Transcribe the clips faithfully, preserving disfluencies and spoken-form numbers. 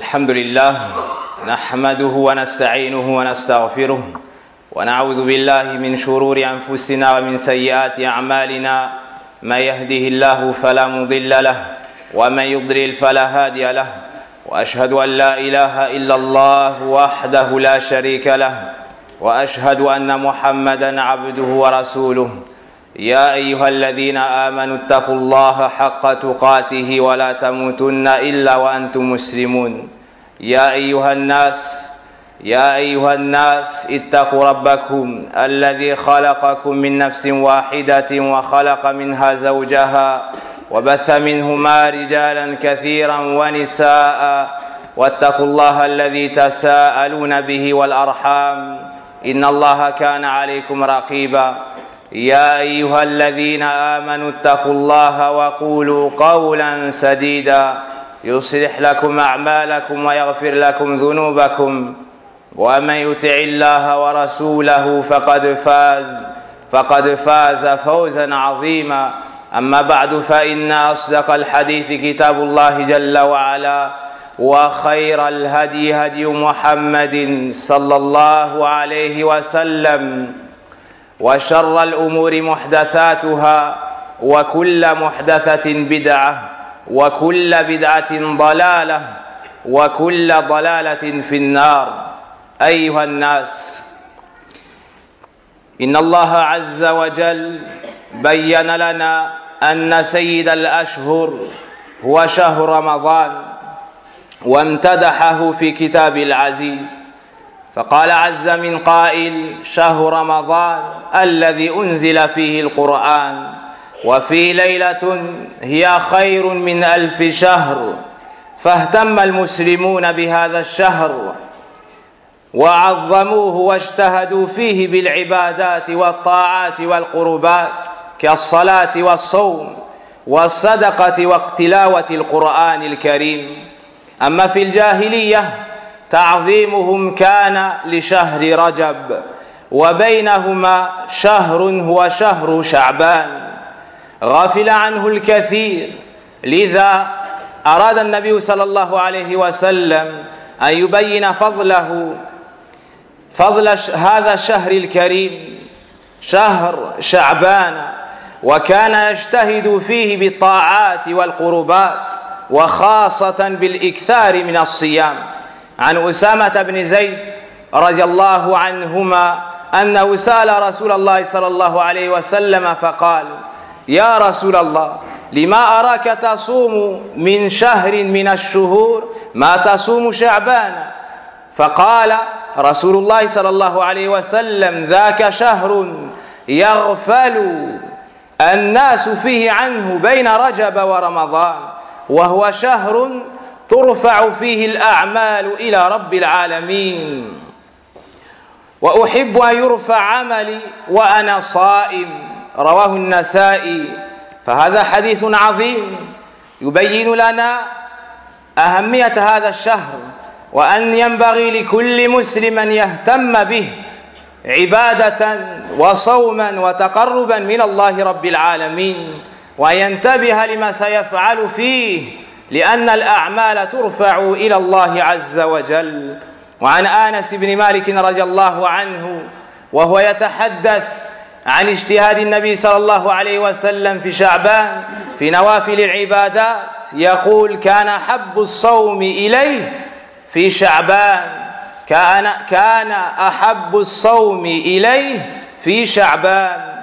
الحمد لله نحمده ونستعينه ونستغفره ونعوذ بالله من شرور أنفسنا ومن سيئات أعمالنا. من يهده الله فلا مضل له ومن يضلل فلا هادي له، وأشهد أن لا إله إلا الله وحده لا شريك له، وأشهد أن محمدا عبده ورسوله. يا أيها الذين آمنوا اتقوا الله حق تقاته ولا تموتن إلا وأنتم مسلمون. يا أيها الناس يا أيها الناس اتقوا ربكم الذي خلقكم من نفس واحدة وخلق منها زوجها وبث منهما رجالا كثيرا ونساء، واتقوا الله الذي تساءلون به والأرحام إن الله كان عليكم رقيبا. يا أيها الذين آمنوا اتقوا الله وقولوا قولا سديدا يصلح لكم أعمالكم ويغفر لكم ذنوبكم، ومن يطع الله ورسوله فقد فاز فقد فاز فوزا عظيما. أما بعد، فإن أصدق الحديث كتاب الله جل وعلا، وخير الهدي هدي محمد صلى الله عليه وسلم، وشر الأمور محدثاتها، وكل محدثة بدعة، وكل بدعة ضلالة، وكل ضلالة في النار. أيها الناس، إن الله عز وجل بين لنا أن سيد الأشهر هو شهر رمضان، وامتدحه في كتاب العزيز، فقال عز من قائل: شهر رمضان الذي أنزل فيه القرآن، وفي ليلة هي خير من ألف شهر. فاهتم المسلمون بهذا الشهر وعظموه واجتهدوا فيه بالعبادات والطاعات والقربات كالصلاة والصوم والصدقة وتلاوة القرآن الكريم. أما في الجاهلية تعظيمهم كان لشهر رجب، وبينهما شهر هو شهر شعبان غفل عنه الكثير. لذا أراد النبي صلى الله عليه وسلم أن يبين فضله فضل هذا الشهر الكريم شهر شعبان، وكان يجتهد فيه بالطاعات والقربات، وخاصة بالإكثار من الصيام. عن أسامة بن زيد رضي الله عنهما أنه سأل رسول الله صلى الله عليه وسلم فقال: يا رسول الله، لما أراك تصوم من شهر من الشهور ما تصوم شعبان؟ فقال رسول الله صلى الله عليه وسلم: ذاك شهر يغفل الناس فيه عنه بين رجب ورمضان، وهو شهر ترفع فيه الأعمال إلى رب العالمين، وأحب أن يرفع عملي وأنا صائم. رواه النسائي. فهذا حديث عظيم يبين لنا أهمية هذا الشهر، وأن ينبغي لكل مسلم أن يهتم به عبادة وصوما وتقربا من الله رب العالمين، وأن ينتبه لما سيفعل فيه، لأن الأعمال ترفع إلى الله عز وجل. وعن أنس بن مالك رضي الله عنه وهو يتحدث عن اجتهاد النبي صلى الله عليه وسلم في شعبان في نوافل العبادات يقول: كان أحب الصوم إليه في شعبان كان كان أحب الصوم إليه في شعبان.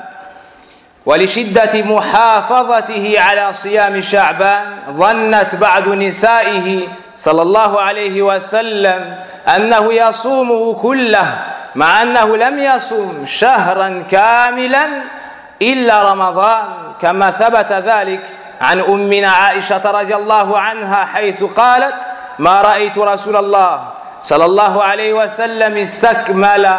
ولشدة محافظته على صيام شعبان ظنت بعض نسائه صلى الله عليه وسلم أنه يصومه كله، مع أنه لم يصوم شهرا كاملا إلا رمضان، كما ثبت ذلك عن أمنا عائشة رضي الله عنها حيث قالت: ما رأيت رسول الله صلى الله عليه وسلم استكمل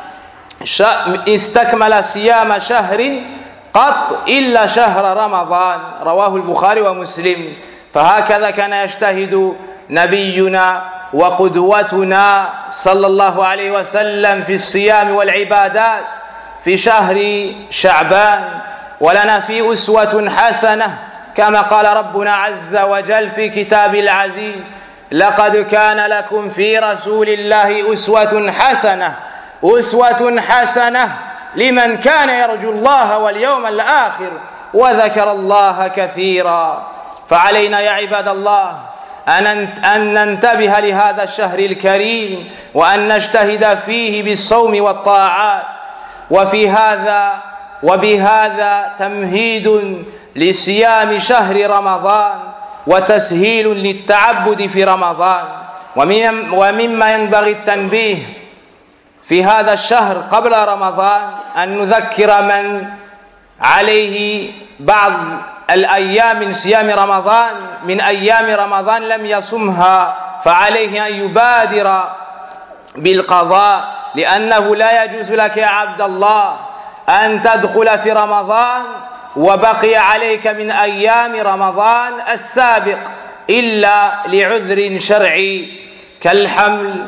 استكمل صيام شهر قط إلا شهر رمضان. رواه البخاري ومسلم. فهكذا كان يجتهد نبينا وقدوتنا صلى الله عليه وسلم في الصيام والعبادات في شهر شعبان، ولنا فيه أسوة حسنة، كما قال ربنا عز وجل في كتاب العزيز: لقد كان لكم في رسول الله أسوة حسنة أسوة حسنة لمن كان يرجو الله واليوم الآخر وذكر الله كثيرا. فعلينا يا عباد الله أن ننتبه لهذا الشهر الكريم وأن نجتهد فيه بالصوم والطاعات. وفي هذا وبهذا تمهيد لصيام شهر رمضان وتسهيل للتعبد في رمضان. ومما ينبغي التنبيه في هذا الشهر قبل رمضان أن نذكر من عليه بعض الأيام من صيام رمضان من أيام رمضان لم يصمها، فعليه أن يبادر بالقضاء، لأنه لا يجوز لك يا عبد الله أن تدخل في رمضان وبقي عليك من أيام رمضان السابق إلا لعذر شرعي كالحمل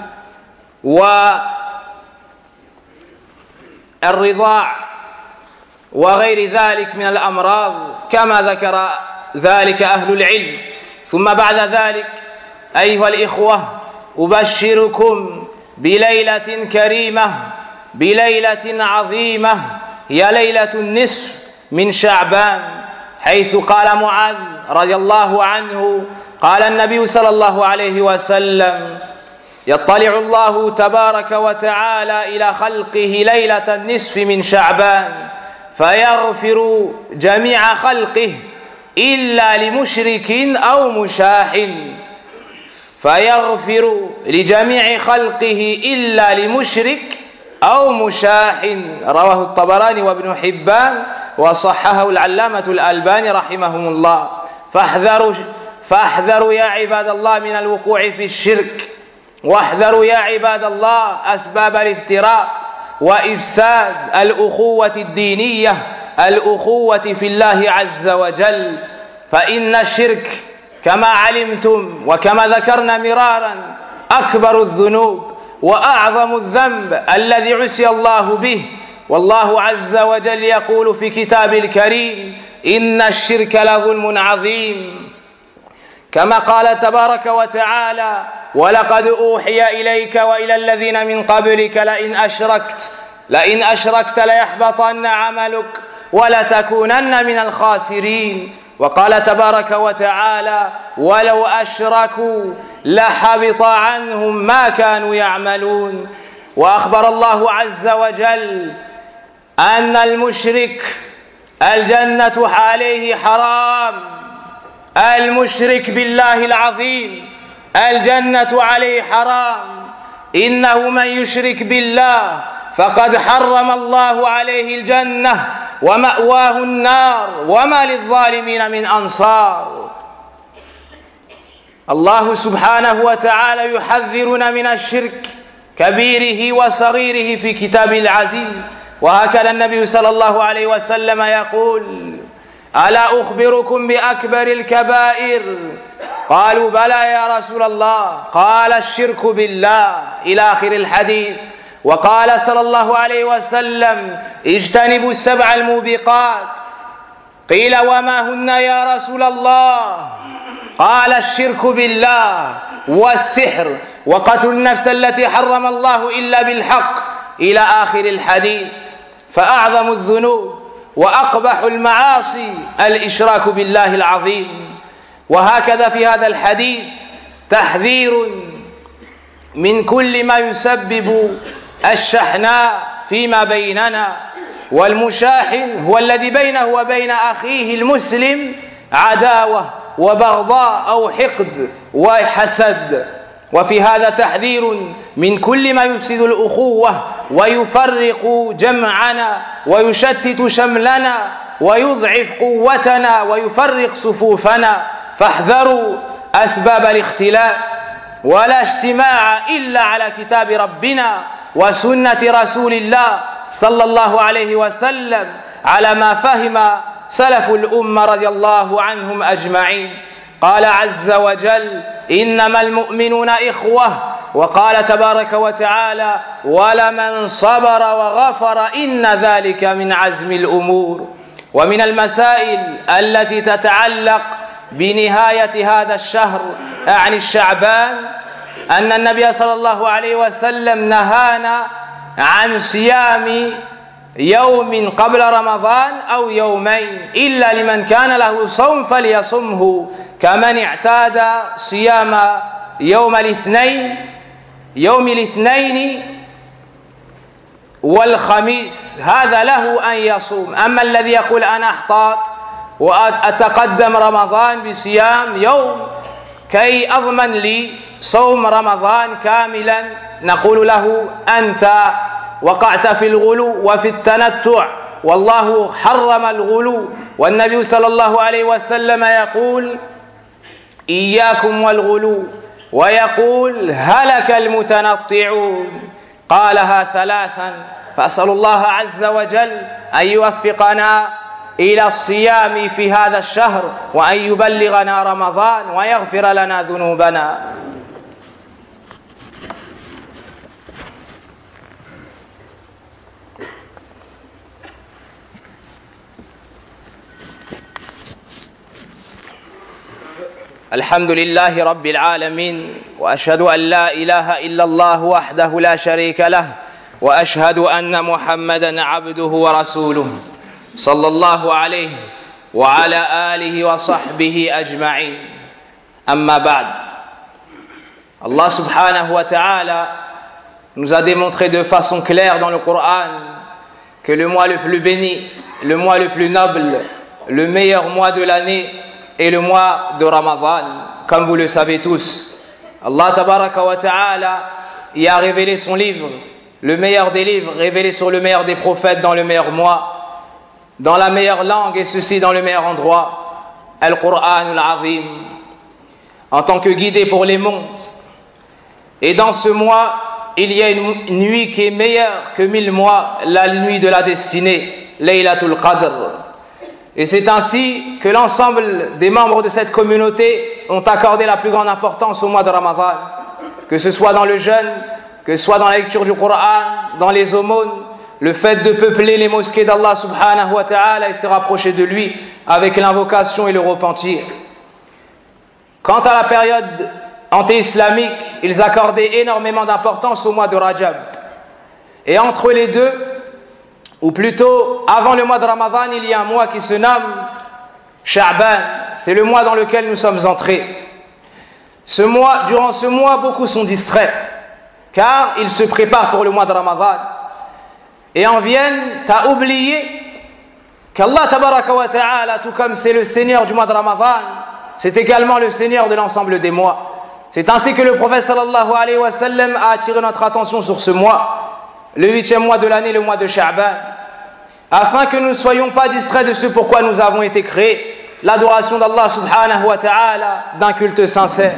والرضاع وغير ذلك من الأمراض كما ذكر ذلك أهل العلم. ثم بعد ذلك أيها الإخوة أبشركم بليلة كريمة بليلة عظيمة هي ليلة النصف من شعبان، حيث قال معاذ رضي الله عنه قال النبي صلى الله عليه وسلم: يطلع الله تبارك وتعالى إلى خلقه ليلة النصف من شعبان فيغفر جميع خلقه إلا لمشرك أو مشاح فيغفر لجميع خلقه إلا لمشرك أو مشاح. رواه الطبراني وابن حبان وصححه العلامة الألباني رحمهم الله. فاحذروا فاحذروا يا عباد الله من الوقوع في الشرك، واحذروا يا عباد الله أسباب الافتراق وإفساد الأخوة الدينية، الأخوة في الله عز وجل. فإن الشرك كما علمتم وكما ذكرنا مرارا أكبر الذنوب وأعظم الذنب الذي عصي الله به، والله عز وجل يقول في كتابه الكريم: إن الشرك لظلم عظيم. كما قال تبارك وتعالى: ولقد أوحي إليك وإلى الذين من قبلك لئن أشركت لئن أشركت ليحبطن عملك ولتكونن من الخاسرين. وقال تبارك وتعالى: ولو أشركوا لحبط عنهم ما كانوا يعملون. وأخبر الله عز وجل أن المشرك الجنة عليه حرام، المشرك بالله العظيم الجنة عليه حرام. إنه من يشرك بالله فقد حرم الله عليه الجنة ومأواه النار وما للظالمين من أنصار. الله سبحانه وتعالى يحذرنا من الشرك كبيره وصغيره في كتابه العزيز. وهكذا النبي صلى الله عليه وسلم يقول: ألا أخبركم بأكبر الكبائر؟ قالوا: بلى يا رسول الله. قال: الشرك بالله، إلى آخر الحديث. وقال صلى الله عليه وسلم: اجتنبوا السبع الموبقات. قيل: وما هن يا رسول الله؟ قال: الشرك بالله والسحر وقتل النفس التي حرم الله إلا بالحق، إلى آخر الحديث. فأعظم الذنوب وأقبح المعاصي الإشراك بالله العظيم. وهكذا في هذا الحديث تحذير من كل ما يسبب الشحناء فيما بيننا، والمشاحن هو الذي بينه وبين أخيه المسلم عداوة وبغضاء أو حقد وحسد. وفي هذا تحذير من كل ما يفسد الأخوة ويفرق جمعنا ويشتت شملنا ويضعف قوتنا ويفرق صفوفنا. فاحذروا أسباب الاختلاف، ولا اجتماع إلا على كتاب ربنا وسنة رسول الله صلى الله عليه وسلم على ما فهم سلف الأمة رضي الله عنهم أجمعين. قال عز وجل: إنما المؤمنون إخوة. وقال تبارك وتعالى: ولمن صبر وغفر إن ذلك من عزم الأمور. ومن المسائل التي تتعلق بنهاية هذا الشهر أعني الشعبان أن النبي صلى الله عليه وسلم نهانا عن صيام يوم قبل رمضان أو يومين إلا لمن كان له صوم فليصمه كمن اعتاد صيام يوم الاثنين يوم الاثنين والخميس هذا له أن يصوم. أما الذي يقول أنا أحتاط وأتقدم رمضان بصيام يوم كي أضمن لي صوم رمضان كاملا نقول له أنت وقعت في الغلو وفي التنتع والله حرم الغلو والنبي صلى الله عليه وسلم يقول إياكم والغلو ويقول هلك المتنطعون قالها ثلاثا. فأسأل الله عز وجل أن يوفقنا إلى الصيام في هذا الشهر وأن يبلغنا رمضان ويغفر لنا ذنوبنا. الحمد لله رب العالمين وأشهد أن لا إله إلا الله وحده لا شريك له وأشهد أن محمدا عبده ورسوله صلى الله عليه وعلى آله وصحبه أجمعين. أما بعد, Allah subhanahu wa ta'ala nous a démontré de façon claire dans le Coran que le mois le plus béni, le mois le plus noble, le meilleur mois de l'année est le mois de Ramadan, comme vous le savez tous. Allah tabaraka wa ta'ala y a révélé son livre, le meilleur des livres, révélé sur le meilleur des prophètes dans le meilleur mois, dans la meilleure langue et ceci dans le meilleur endroit, Al-Qur'an al-Azim, en tant que guidé pour les mondes. Et dans ce mois, il y a une nuit qui est meilleure que mille mois, la nuit de la destinée, Laylatul Qadr. Et c'est ainsi que l'ensemble des membres de cette communauté ont accordé la plus grande importance au mois de Ramadan, que ce soit dans le jeûne, que ce soit dans la lecture du Coran, dans les aumônes, le fait de peupler les mosquées d'Allah subhanahu wa ta'ala et se rapprocher de lui avec l'invocation et le repentir. Quant à la période anté-islamique, ils accordaient énormément d'importance au mois de Rajab. Et entre les deux, ou plutôt avant le mois de Ramadan, il y a un mois qui se nomme Sha'ban. C'est le mois dans lequel nous sommes entrés. Ce mois, durant ce mois, beaucoup sont distraits, car ils se préparent pour le mois de Ramadan et en viennent à oublier qu'Allah tabaraka wa ta'ala, tout comme c'est le Seigneur du mois de Ramadan, c'est également le Seigneur de l'ensemble des mois. C'est ainsi que le prophète sallallahu alayhi wa sallam a attiré notre attention sur ce mois, le huitième mois de l'année, le mois de Sha'ban, afin que nous ne soyons pas distraits de ce pourquoi nous avons été créés, l'adoration d'Allah subhanahu wa ta'ala, d'un culte sincère.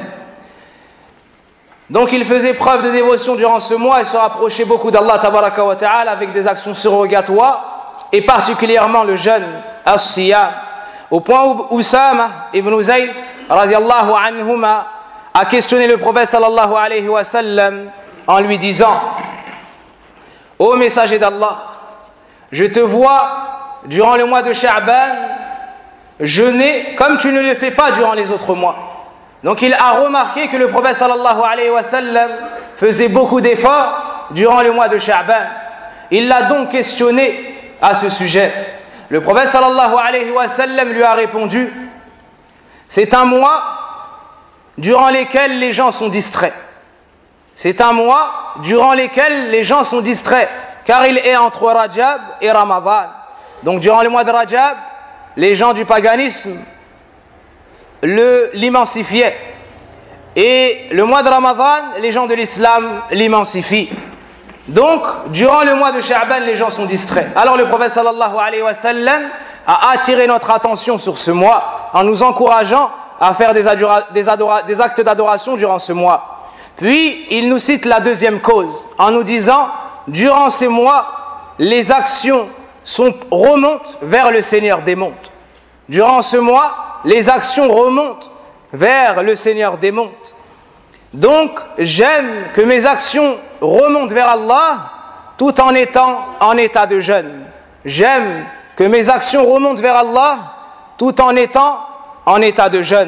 Donc il faisait preuve de dévotion durant ce mois et se rapprochait beaucoup d'Allah tabaraka wa ta'ala avec des actions surrogatoires et particulièrement le jeûne, as-siyam, au point où Usama ibn Zayd radiallahu anhuma a questionné le prophète sallallahu alayhi wa sallam en lui disant: ô messager d'Allah, je te vois durant le mois de Sha'ban jeûner comme tu ne le fais pas durant les autres mois. Donc il a remarqué que le prophète sallallahu alayhi wa sallam faisait beaucoup d'efforts durant le mois de Sha'ban. Il l'a donc questionné à ce sujet. Le prophète sallallahu alayhi wa sallam lui a répondu: c'est un mois durant lequel les gens sont distraits. C'est un mois durant lequel les gens sont distraits, car il est entre Rajab et Ramadan. Donc durant le mois de Rajab, les gens du paganisme le l'immensifiaient. Et le mois de Ramadan, les gens de l'islam l'immensifient. Donc, durant le mois de Sha'ban, les gens sont distraits. Alors le prophète sallallahu alayhi wa sallam a attiré notre attention sur ce mois en nous encourageant à faire des, adora, des, adora, des actes d'adoration durant ce mois. Puis, il nous cite la deuxième cause en nous disant: durant ces mois, les actions sont, remontent vers le Seigneur des mondes. Durant ce mois, les actions remontent vers le Seigneur des mondes. Donc, j'aime que mes actions remontent vers Allah tout en étant en état de jeûne. J'aime que mes actions remontent vers Allah tout en étant en état de jeûne.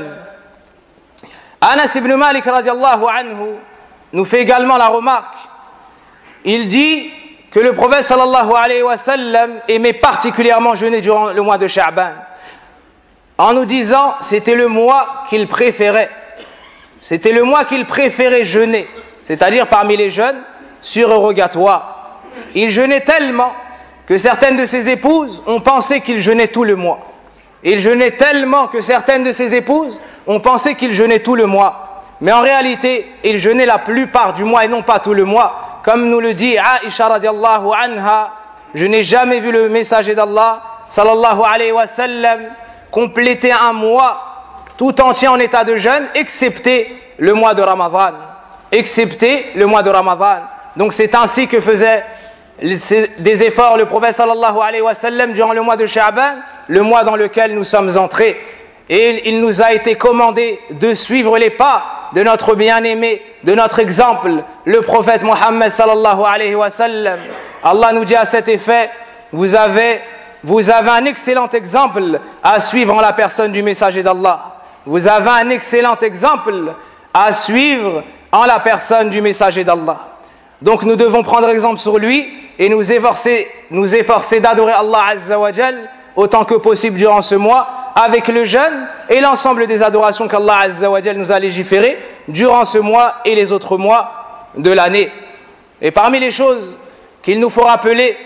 Anas ibn Malik radiallahu anhu nous fait également la remarque. Il dit que le prophète sallallahu alayhi wa sallam aimait particulièrement jeûner durant le mois de Sha'ban, en nous disant c'était le mois qu'il préférait. C'était le mois qu'il préférait jeûner, c'est-à-dire parmi les jeûnes surérogatoires. Il jeûnait tellement que certaines de ses épouses ont pensé qu'il jeûnait tout le mois. Il jeûnait tellement que certaines de ses épouses ont pensé qu'il jeûnait tout le mois. Mais en réalité, il jeûnait la plupart du mois et non pas tout le mois. Comme nous le dit Aïcha radiallahu anha, je n'ai jamais vu le messager d'Allah sallallahu alayhi wa sallam compléter un mois tout entier en état de jeûne, excepté le mois de Ramadan. Excepté le mois de Ramadan. Donc c'est ainsi que faisait des efforts le prophète sallallahu alayhi wa sallam durant le mois de Sha'ban, le mois dans lequel nous sommes entrés. Et il nous a été commandé de suivre les pas de notre bien-aimé, de notre exemple, le prophète Mohammed sallallahu alayhi wa sallam. Allah nous dit à cet effet, vous avez, vous avez un excellent exemple à suivre en la personne du messager d'Allah. Vous avez un excellent exemple à suivre en la personne du messager d'Allah. Donc nous devons prendre exemple sur lui et nous efforcer, nous efforcer d'adorer Allah Azza wa Jal autant que possible durant ce mois, avec le jeûne et l'ensemble des adorations qu'Allah Azza wa Jal nous a légiférées durant ce mois et les autres mois de l'année. Et parmi les choses qu'il nous faut rappeler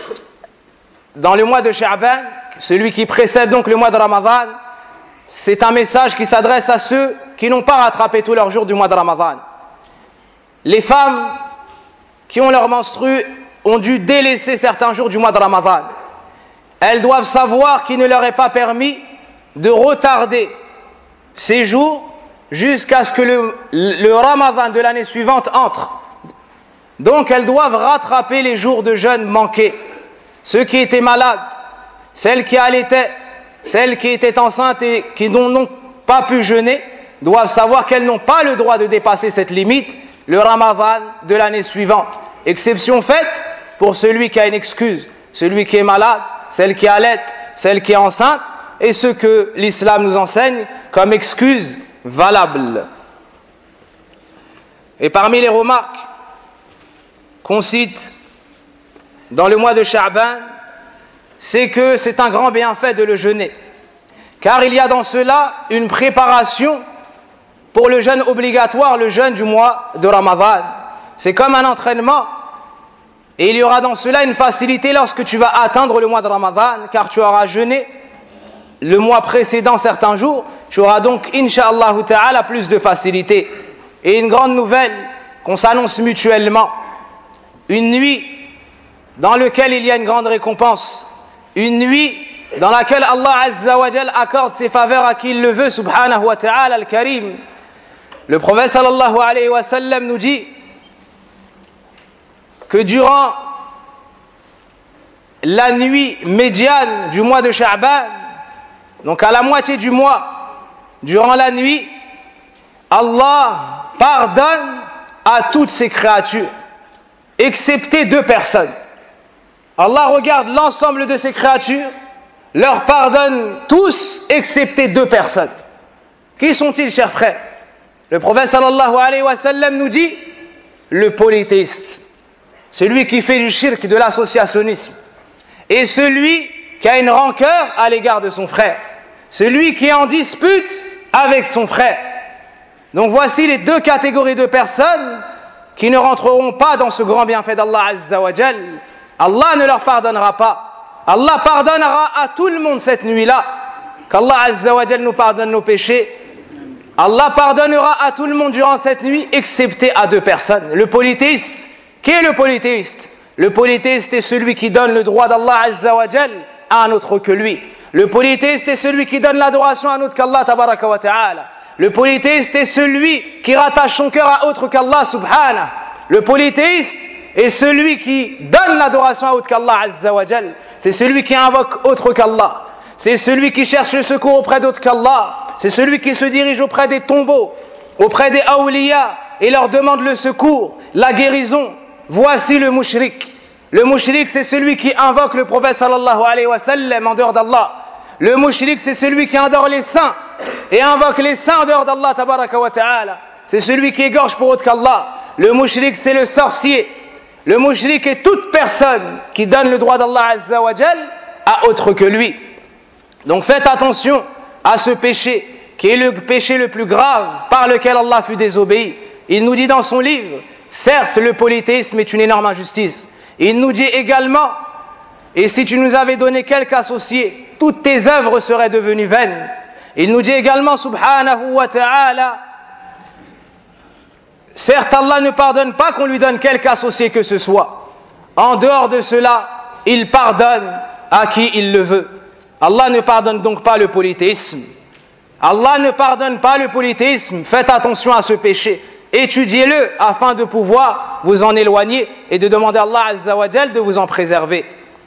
dans le mois de Sha'ban, celui qui précède donc le mois de Ramadan, c'est un message qui s'adresse à ceux qui n'ont pas rattrapé tous leurs jours du mois de Ramadan. Les femmes qui ont leur menstru ont dû délaisser certains jours du mois de Ramadan. Elles doivent savoir qu'il ne leur est pas permis de retarder ces jours jusqu'à ce que le, le Ramadan de l'année suivante entre. Donc elles doivent rattraper les jours de jeûne manqués. Ceux qui étaient malades, celles qui allaitaient, celles qui étaient enceintes et qui n'ont pas pu jeûner, doivent savoir qu'elles n'ont pas le droit de dépasser cette limite, le Ramadan de l'année suivante. Exception faite pour celui qui a une excuse, celui qui est malade, celle qui allaite, celle qui est enceinte, et ce que l'islam nous enseigne comme excuse valable. Et parmi les remarques qu'on cite dans le mois de Sha'ban, c'est que c'est un grand bienfait de le jeûner, car il y a dans cela une préparation pour le jeûne obligatoire, le jeûne du mois de Ramadan. C'est comme un entraînement, et il y aura dans cela une facilité lorsque tu vas atteindre le mois de Ramadan, car tu auras jeûné le mois précédent certains jours, tu auras donc, incha'Allah ta'ala, plus de facilité. Et une grande nouvelle qu'on s'annonce mutuellement, une nuit dans laquelle il y a une grande récompense, une nuit dans laquelle Allah Azza wa Jal accorde ses faveurs à qui il le veut, subhanahu wa ta'ala al-karim. Le prophète sallallahu alayhi wa sallam nous dit que durant la nuit médiane du mois de Sha'ban, donc à la moitié du mois, durant la nuit, Allah pardonne à toutes ses créatures, excepté deux personnes. Allah regarde l'ensemble de ses créatures, leur pardonne tous, excepté deux personnes. Qui sont-ils, chers frères? Le prophète sallallahu alayhi wa sallam nous dit le polythéiste, celui qui fait du shirk, de l'associationnisme, et celui qui a une rancœur à l'égard de son frère, celui qui est en dispute avec son frère. Donc voici les deux catégories de personnes qui ne rentreront pas dans ce grand bienfait d'Allah Azza wa Jal. Allah ne leur pardonnera pas. Allah pardonnera à tout le monde cette nuit-là. Qu'Allah Azza wa Jal nous pardonne nos péchés. Allah pardonnera à tout le monde durant cette nuit, excepté à deux personnes. Le polythéiste. Qui est le polythéiste? Le polythéiste est celui qui donne le droit d'Allah Azza wa Jal à un autre que lui. Le polythéiste est celui qui donne l'adoration à un autre qu'Allah tabaraka wa ta'ala. Le polythéiste est celui qui rattache son cœur à autre qu'Allah subhanahu. Le polythéiste est celui qui donne l'adoration à autre qu'Allah Azza wa Jal. C'est celui qui invoque autre qu'Allah. C'est celui qui cherche le secours auprès d'autre qu'Allah. C'est celui qui se dirige auprès des tombeaux, auprès des awliya et leur demande le secours, la guérison. Voici le mushrik. Le mushrik, c'est celui qui invoque le prophète sallallahu alayhi wa sallam en dehors d'Allah. Le mushrik, c'est celui qui adore les saints et invoque les saints en dehors d'Allah tabaraka wa ta'ala, c'est celui qui égorge pour autre qu'Allah. Le mushrik, c'est le sorcier. Le mushrik est toute personne qui donne le droit d'Allah azza wa jal à autre que lui. Donc faites attention à ce péché qui est le péché le plus grave par lequel Allah fut désobéi. Il nous dit dans son livre, certes le polythéisme est une énorme injustice. Il nous dit également, et si tu nous avais donné quelque associé, toutes tes œuvres seraient devenues vaines. Il nous dit également, subhanahu wa ta'ala, certes Allah ne pardonne pas qu'on lui donne quelque associé que ce soit. En dehors de cela, il pardonne à qui il le veut. Allah ne pardonne donc pas le polythéisme. Allah ne pardonne pas le polythéisme. Faites attention à ce péché. Étudiez-le afin de pouvoir vous en éloigner et de demander à Allah azza wa jal de vous en préserver.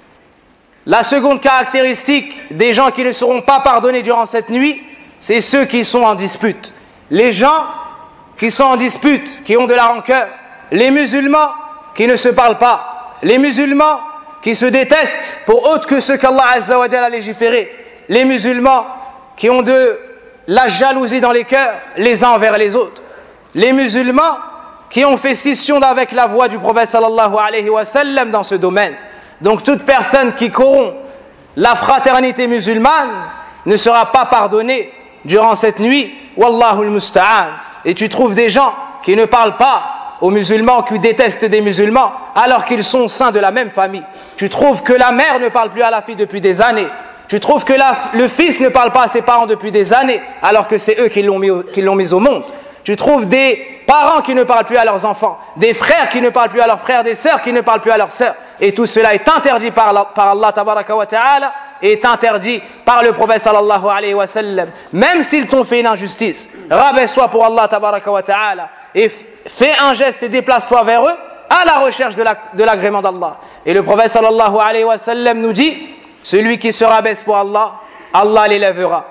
La seconde caractéristique des gens qui ne seront pas pardonnés durant cette nuit, c'est ceux qui sont en dispute. Les gens qui sont en dispute, qui ont de la rancœur, les musulmans qui ne se parlent pas, les musulmans qui se détestent pour autre que ce qu'Allah azza wa jal a légiféré, les musulmans qui ont de la jalousie dans les cœurs les uns envers les autres, les musulmans qui ont fait scission avec la voix du prophète sallallahu alayhi wa sallam dans ce domaine. Donc toute personne qui corrompt la fraternité musulmane ne sera pas pardonnée durant cette nuit. Wallahu al-musta'an. Et tu trouves des gens qui ne parlent pas aux musulmans, qui détestent des musulmans, alors qu'ils sont au sein de la même famille. Tu trouves que la mère ne parle plus à la fille depuis des années. Tu trouves que la, le fils ne parle pas à ses parents depuis des années, alors que c'est eux qui l'ont mis, qui l'ont mis au monde. Tu trouves des parents qui ne parlent plus à leurs enfants, des frères qui ne parlent plus à leurs frères, des sœurs qui ne parlent plus à leurs sœurs. Et tout cela est interdit par Allah, par Allah tabaraka wa ta'ala, est interdit par le prophète sallallahu alayhi wa sallam. Même s'ils t'ont fait une injustice, rabaisse-toi pour Allah tabaraka wa ta'ala et fais un geste et déplace-toi vers eux à la recherche de, la, de l'agrément d'Allah. Et le prophète sallallahu alayhi wa sallam nous dit, celui qui se rabaisse pour Allah, Allah l'élèvera.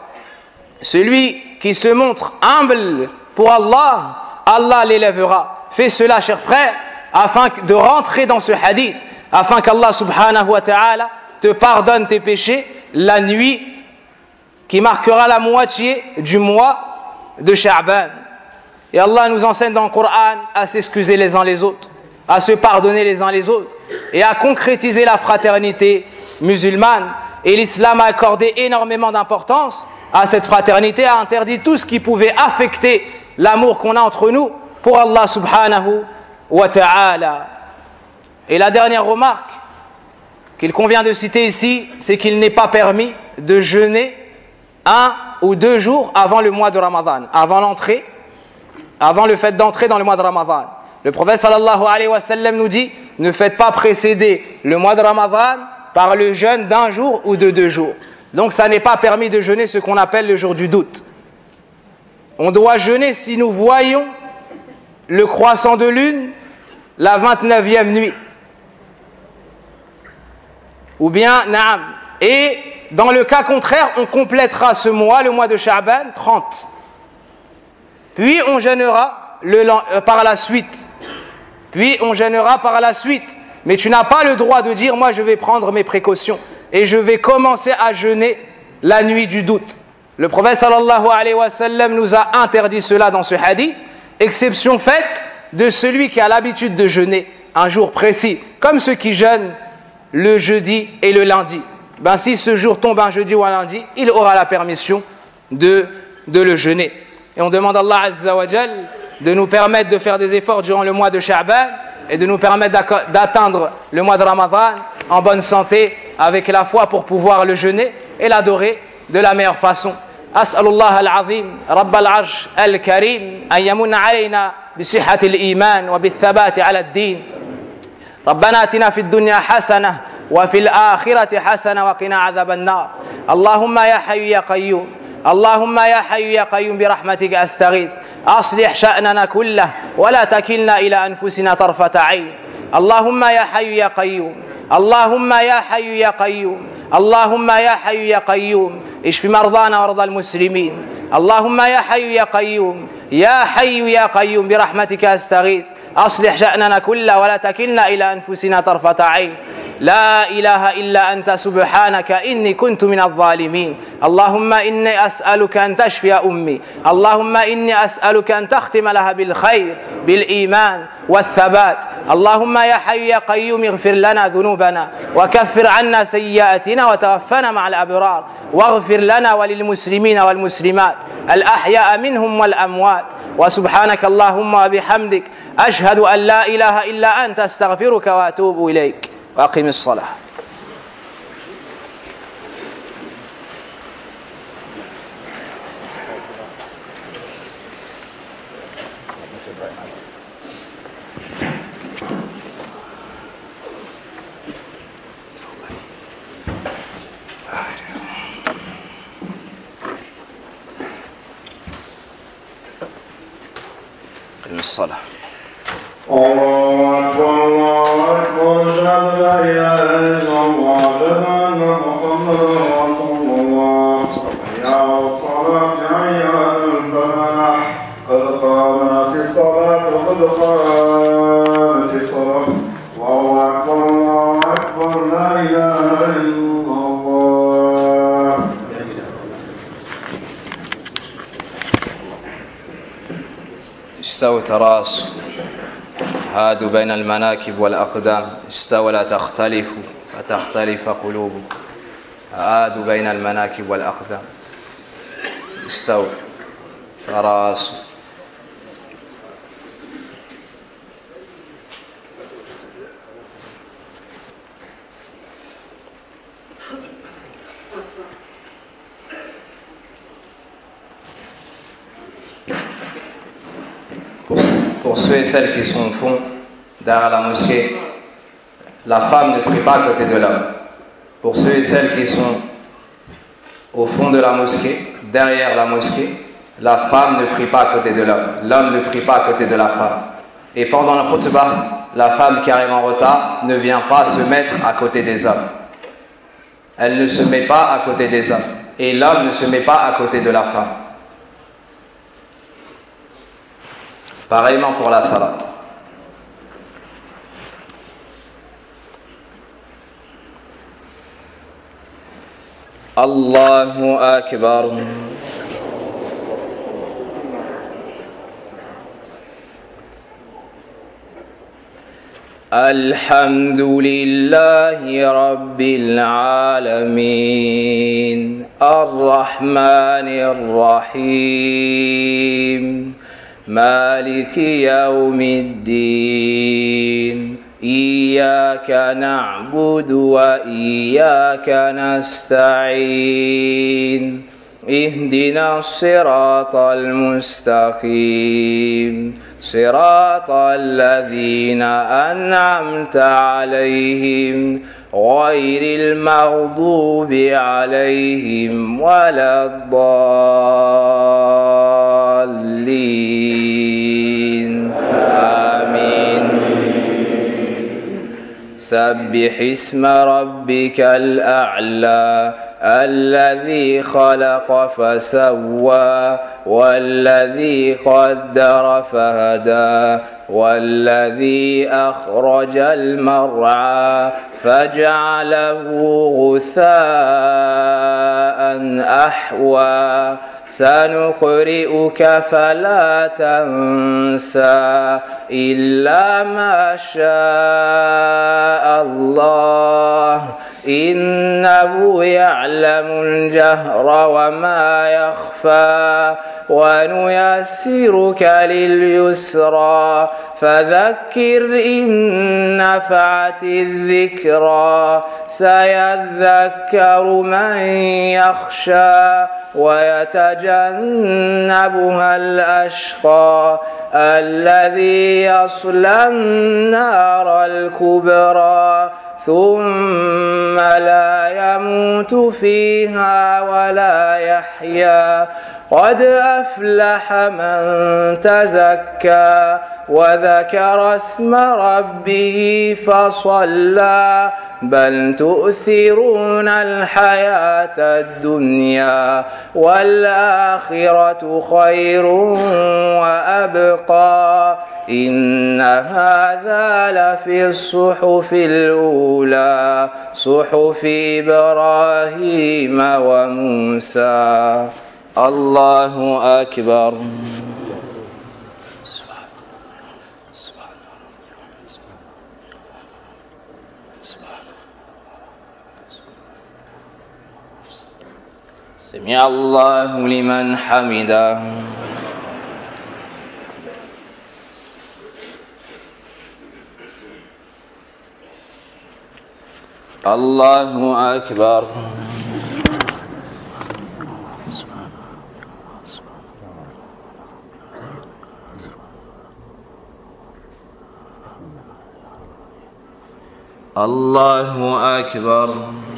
Celui qui se montre humble pour Allah, Allah l'élèvera. Fais cela, cher frère, afin de rentrer dans ce hadith, afin qu'Allah subhanahu wa ta'ala te pardonne tes péchés la nuit qui marquera la moitié du mois de Sha'ban. Et Allah nous enseigne dans le Coran à s'excuser les uns les autres, à se pardonner les uns les autres et à concrétiser la fraternité musulmane. Et l'islam a accordé énormément d'importance à cette fraternité, a interdit tout ce qui pouvait affecter l'amour qu'on a entre nous pour Allah subhanahu wa ta'ala. Et la dernière remarque qu'il convient de citer ici, c'est qu'il n'est pas permis de jeûner un ou deux jours avant le mois de Ramadan, avant l'entrée, avant le fait d'entrer dans le mois de Ramadan. Le prophète sallallahu alayhi wa sallam nous dit, ne faites pas précéder le mois de Ramadan par le jeûne d'un jour ou de deux jours. Donc ça n'est pas permis de jeûner ce qu'on appelle le jour du doute. On doit jeûner si nous voyons le croissant de lune la vingt-neuvième nuit. Ou bien, naam. Et dans le cas contraire, on complétera ce mois, le mois de Sha'ban, trente. Puis on jeûnera le, euh, par la suite. Puis on jeûnera par la suite. Mais tu n'as pas le droit de dire, moi je vais prendre mes précautions et je vais commencer à jeûner la nuit du doute. Le prophète sallallahu alayhi wa sallam nous a interdit cela dans ce hadith, exception faite de celui qui a l'habitude de jeûner un jour précis, comme ceux qui jeûnent le jeudi et le lundi. Ben, si ce jour tombe un jeudi ou un lundi, il aura la permission de, de le jeûner. Et on demande à Allah azza wa jal de nous permettre de faire des efforts durant le mois de Sha'ban et de nous permettre d'atteindre le mois de Ramadan en bonne santé, avec la foi pour pouvoir le jeûner et l'adorer de la meilleure façon. أسأل الله العظيم رب العرش الكريم أن يمن علينا بصحة الإيمان وبالثبات على الدين. ربنا آتنا في الدنيا حسنة وفي الآخرة حسنة وقنا عذاب النار. اللهم يا حي يا قيوم اللهم يا حي يا قيوم برحمتك أستغيث أصلح شأننا كله ولا تكلنا إلى أنفسنا طرفة عين. اللهم يا حي يا قيوم اللهم يا حي يا قيوم اللهم يا حي يا قيوم اشف مرضانا وارضى المسلمين. اللهم يا حي يا قيوم يا حي يا قيوم برحمتك أستغيث أصلح شأننا كله ولا تكلنا إلى أنفسنا طرفة عين. لا إله إلا أنت سبحانك إني كنت من الظالمين. اللهم إني أسألك أن تشفي أمي. اللهم إني أسألك أن تختم لها بالخير بالإيمان والثبات. اللهم يا حي يا قيوم اغفر لنا ذنوبنا وكفر عنا سيئاتنا وتوفنا مع الأبرار، واغفر لنا وللمسلمين والمسلمات الأحياء منهم والأموات. وسبحانك اللهم وبحمدك أشهد أن لا إله إلا أنت أستغفرك وأتوب إليك. وأقم الصلاة. أقم الصلاة. الله أكبر الله أكبر أشهد أن لا إله إلا الله أشهد أن محمدا رسول الله. حي على الصلاة حي على الفلاح قد قامت الصلاة قد قامت الصلاة. الله أكبر الله أكبر لا إله إلا الله. استووا تراصوا هادوا بين المناكب والأقدام. استووا لا تختلفوا فتختلف قلوبكم. هادوا بين المناكب والأقدام. استووا تراصوا. Pour ceux et celles qui sont au fond, derrière la mosquée, la femme ne prie pas à côté de l'homme. Pour ceux et celles qui sont au fond de la mosquée, derrière la mosquée, la femme ne prie pas à côté de l'homme. L'homme ne prie pas à côté de la femme. Et pendant le khutbah, la femme qui arrive en retard ne vient pas se mettre à côté des hommes. Elle ne se met pas à côté des hommes. Et l'homme ne se met pas à côté de la femme. Pareillement pour la salat. Allahu Akbar. Alhamdulillahi Rabbil Alamin. Ar-Rahmanir Rahim. مالك يوم الدين. إياك نعبد وإياك نستعين. اهدنا الصراط المستقيم صراط الذين أنعمت عليهم غير المغضوب عليهم ولا الضالين. آمين. سبح اسم ربك الأعلى الذي خلق فسوى والذي قدر فهدى والذي أخرج المرعى فجعله غثاء أحوى. سنقرئك فلا تنسى إلا ما شاء الله إنه يعلم الجهر وما يخفى. ونيسرك لليسرى فذكر إن نفعت الذكرى. سيذكر من يخشى ويتجنبها الأشقى الذي يصلى النار الكبرى ثم لا يموت فيها ولا يحيا. قد أفلح من تزكى وذكر اسم ربه فصلى. بل تؤثرون الحياة الدنيا والآخرة خير وأبقى. إن هذا لفي الصحف الأولى. صحف إبراهيم وموسى. الله أكبر. سمع الله لمن حمده. الله أكبر. الله أكبر.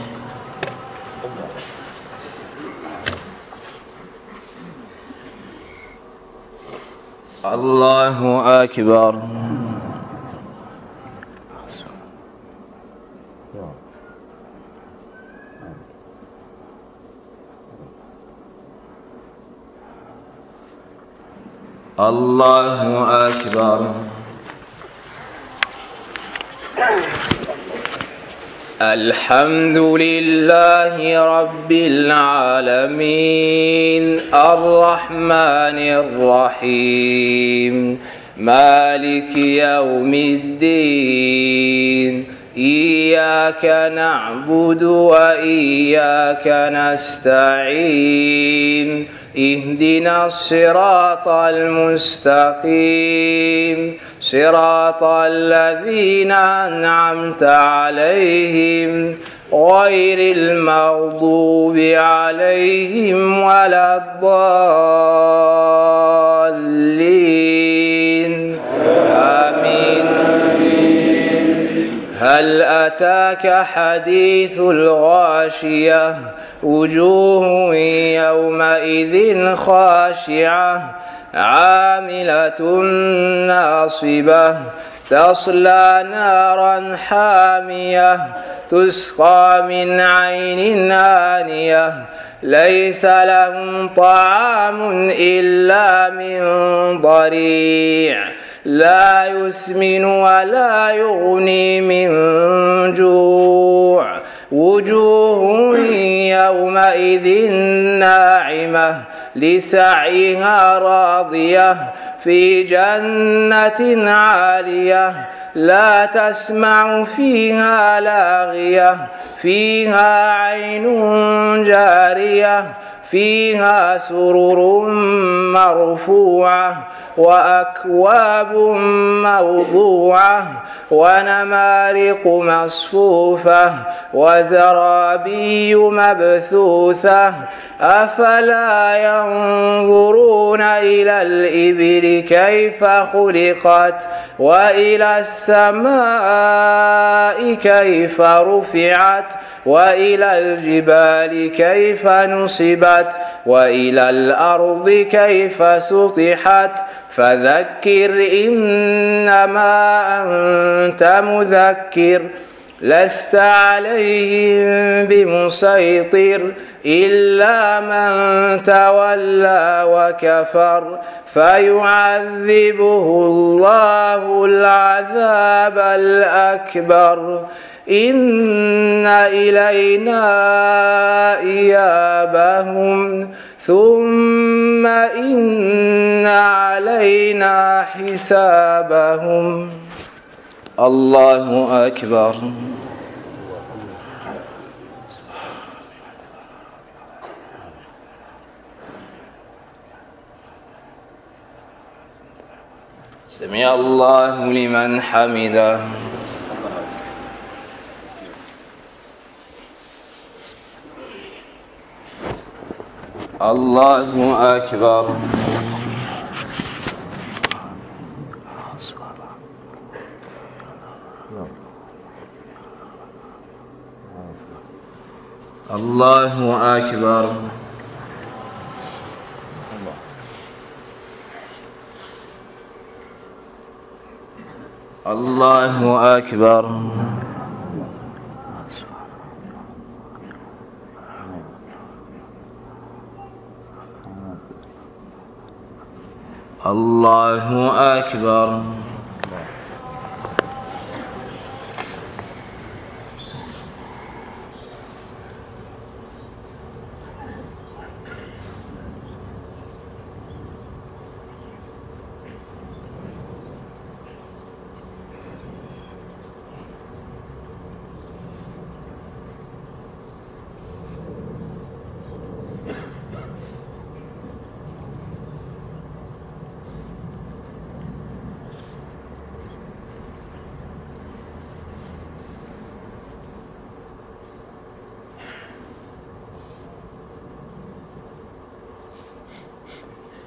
الله أكبر. الله أكبر. الحمد لله رب العالمين الرحمن الرحيم مالك يوم الدين إياك نعبد وإياك نستعين اهدنا الصراط المستقيم صراط الذين أنعمت عليهم غير المغضوب عليهم ولا الضالين آمين. هل أتاك حديث الغاشية وجوه يومئذ خاشعة عاملة ناصبة تصلى نارا حامية تسقى من عين آنية ليس لهم طعام إلا من ضريع لا يسمن ولا يغني من جوع وجوه يومئذ ناعمة لسعيها راضية في جنة عالية لا تسمع فيها لاغية فيها عين جارية فيها سرر مرفوعة وأكواب موضوعة ونمارق مصفوفة وزرابي مبثوثة أفلا ينظرون إلى الإبل كيف خلقت وإلى السماء كيف رفعت وإلى الجبال كيف نصبت وإلى الأرض كيف سطحت فذكر إنما أنت مذكر لست عليهم بمسيطر إلا من تولى وكفر فيعذبه الله العذاب الأكبر إن إلينا إيابهم ثم إن علينا حسابهم. الله أكبر. سمع الله لمن حمده. الله أكبر. الله أكبر. الله أكبر. الله أكبر.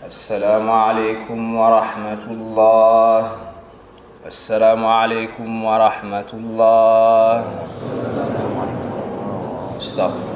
السلام عليكم ورحمة الله. السلام عليكم ورحمة الله. استغفر